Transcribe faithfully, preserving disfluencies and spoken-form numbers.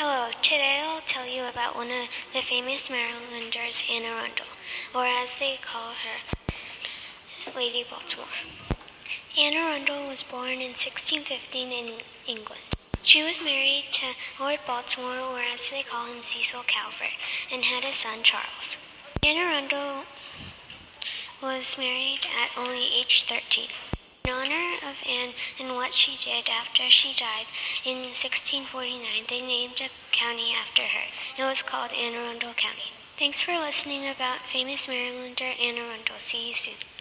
Hello, today I'll tell you about one of the famous Marylanders, Anne Arundel, or as they call her, Lady Baltimore. Anne Arundel was born in sixteen fifteen in England. She was married to Lord Baltimore, or as they call him, Cecil Calvert, and had a son, Charles. Anne Arundel was married at only age thirteen. In honor of Anne and what she did after she died in sixteen forty-nine, they named a county after her. It was called Anne Arundel County. Thanks for listening about famous Marylander Anne Arundel. See you soon.